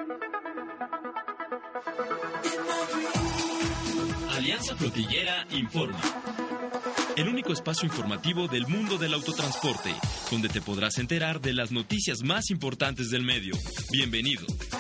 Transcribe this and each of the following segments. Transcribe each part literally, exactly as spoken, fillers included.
Alianza Flotillera informa. El único espacio informativo del mundo del autotransporte, donde te podrás enterar de las noticias más importantes del medio. Bienvenido.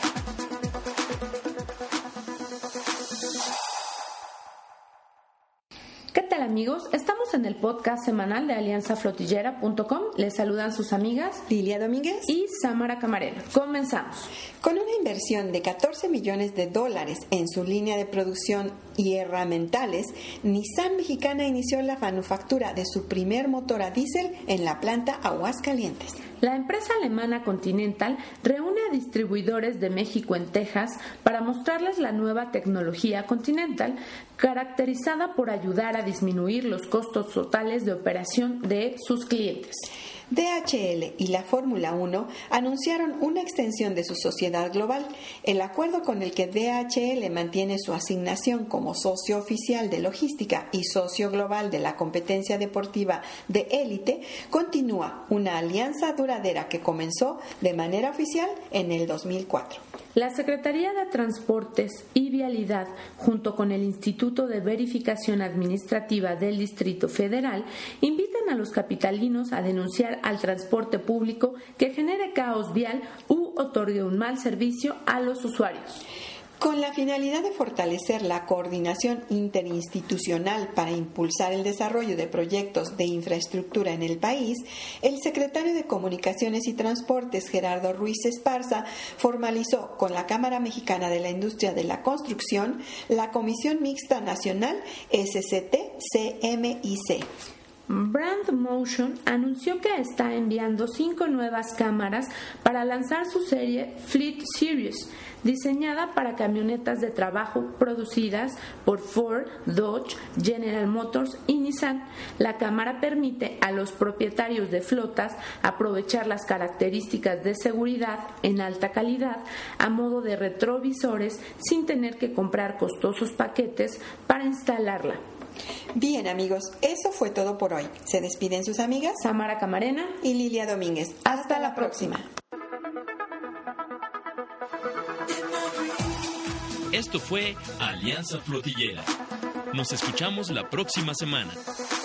¿Qué tal, amigos? Estamos en el podcast semanal de alianza flotillera punto com. Les saludan sus amigas Lilia Domínguez y Samara Camarena. Comenzamos. Con una inversión de catorce millones de dólares en su línea de producción y herramientales, Nissan Mexicana inició la manufactura de su primer motor a diésel en la planta Aguascalientes. La empresa alemana Continental reúne a distribuidores de México en Texas para mostrarles la nueva tecnología Continental, caracterizada por ayudar a disminuir los costos totales de operación de sus clientes. D H L y la Fórmula uno anunciaron una extensión de su sociedad global. El acuerdo con el que D H L mantiene su asignación como socio oficial de logística y socio global de la competencia deportiva de élite continúa una alianza duradera que comenzó de manera oficial en el dos mil cuatro. La Secretaría de Transportes y Vialidad, junto con el Instituto de Verificación Administrativa del Distrito Federal, invitan a los capitalinos a denunciar al transporte público que genere caos vial u otorgue un mal servicio a los usuarios. Con la finalidad de fortalecer la coordinación interinstitucional para impulsar el desarrollo de proyectos de infraestructura en el país, el secretario de Comunicaciones y Transportes, Gerardo Ruiz Esparza, formalizó con la Cámara Mexicana de la Industria de la Construcción la Comisión Mixta Nacional S C T C M I C. Brand Motion anunció que está enviando cinco nuevas cámaras para lanzar su serie Fleet Series, diseñada para camionetas de trabajo producidas por Ford, Dodge, General Motors y Nissan. La cámara permite a los propietarios de flotas aprovechar las características de seguridad en alta calidad a modo de retrovisores sin tener que comprar costosos paquetes para instalarla. Bien, amigos, eso fue todo por hoy. Se despiden sus amigas Samara Camarena y Lilia Domínguez. Hasta, Hasta la próxima. Esto fue Alianza Flotillera. Nos escuchamos la próxima semana.